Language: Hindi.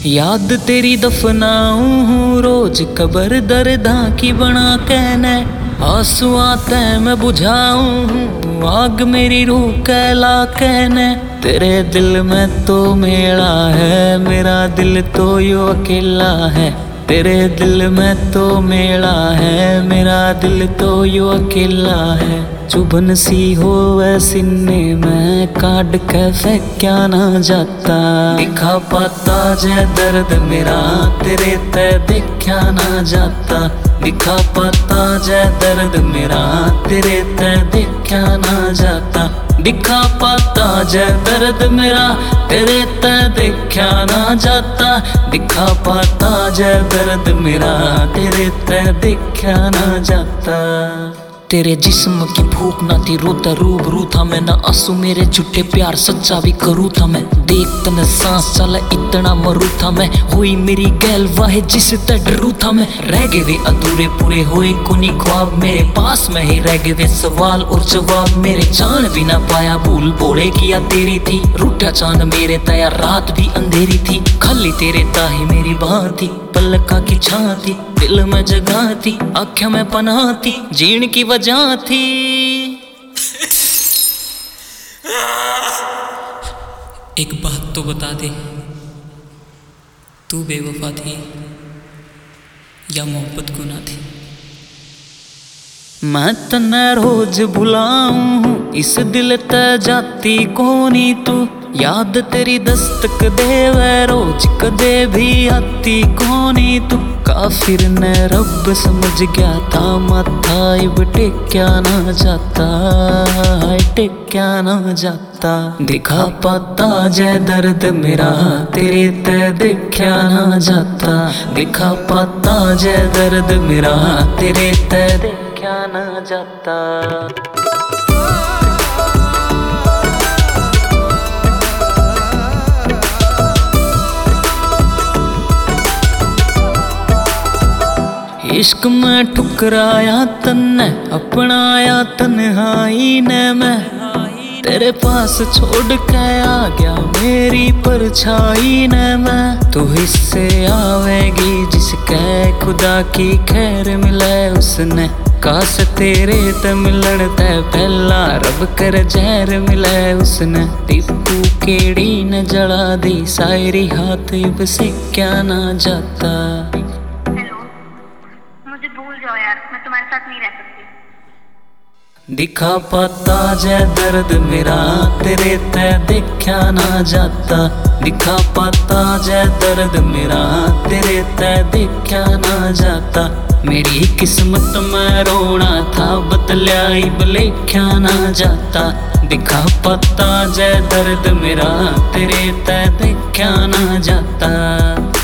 याद तेरी दफनाऊं हूँ रोज कबर दर्दा की बना कहने, आंसू आते मैं बुझाऊं हूँ आग मेरी रूह कहला कहने। तेरे दिल में तो मेला है, मेरा दिल तो यो अकेला है। तेरे दिल में तो मेला है, मेरा दिल तो यो अकेला है। चुभन सी हो वै सीने में काट के फेंक्या ना जाता। दिखा पाता जै दर्द मेरा तेरे ते देखा ना जाता। दिखा पाता जै दर्द मेरा तेरे ते देखा ना जाता। दिखा पाता जै दर्द मेरा तेरे ते देखा ना जाता। दिखा पाता जै दर्द मेरा तेरे ते देखा ना जाता। तेरे जिस्म की भूख ना थी रोता रूबरू था मैं, ना आंसू मेरे झूठे प्यार सच्चा भी करूँ था मैं। देख तने सांस चला इतना मरू था मैं, हुई मेरी गैल वाहे जिससे डरू था मैं। रह गए वे अधूरे पूरे हुए कोनी ख्वाब मेरे पास में ही रह गए वे सवाल और जवाब मेरे। जान भी ना पाया भूल बोले किया तेरी थी, रूठा चांद मेरे तया रात भी अंधेरी थी। खाली तेरे ताही मेरी बात थी, पलका की छां थी, दिल में जगह थी, आँखें में पनाह थी, जीण की वजह थी। एक बात तो बता दे, तू बेवफा थी या मोहब्बत गुनाह थी? मैं तन्ने रोज भुलाऊं इस दिल ते जाती कोनी तू। याद तेरी दस्तक देवे रोज कदे भी आती कोनी तू। काफिर ने रब समझ गया था माथा इब टेक्या ना जाता, टेक्या ना जाता। दिखा पाता जै दर्द मेरा तेरे ते देखा ना जाता। दिखा पाता जै दर्द मेरा तेरे ते देखा ना जाता। इश्क में ठुकराया तन्ने अपनाया तन्हाई ने मैं। तेरे पास छोड़ के आ गया मेरी परछाई ने मैं। तू हिस्से आवेगी जिसके खुदा की खैर मिले उसने। काश तेरे ते मिलन ते पहला रब कर जहर मिले उसने। टिप्पू केड़ी न जला दी सायरी हाथ इब से क्या ना जाता। मुझे भूल जाओ यार, मैं तुम्हारे साथ नहीं रह सकती। दिखा पाता जै दर्द मेरा तेरे ते देखा ना जाता। दिखा पाता जै दर्द मेरा तेरे ते देखा ना जाता। मेरी किस्मत में रोना था बतलाई बलेख्या ना जाता। दिखा पाता जै दर्द मेरा तेरे ते देखा ना जाता।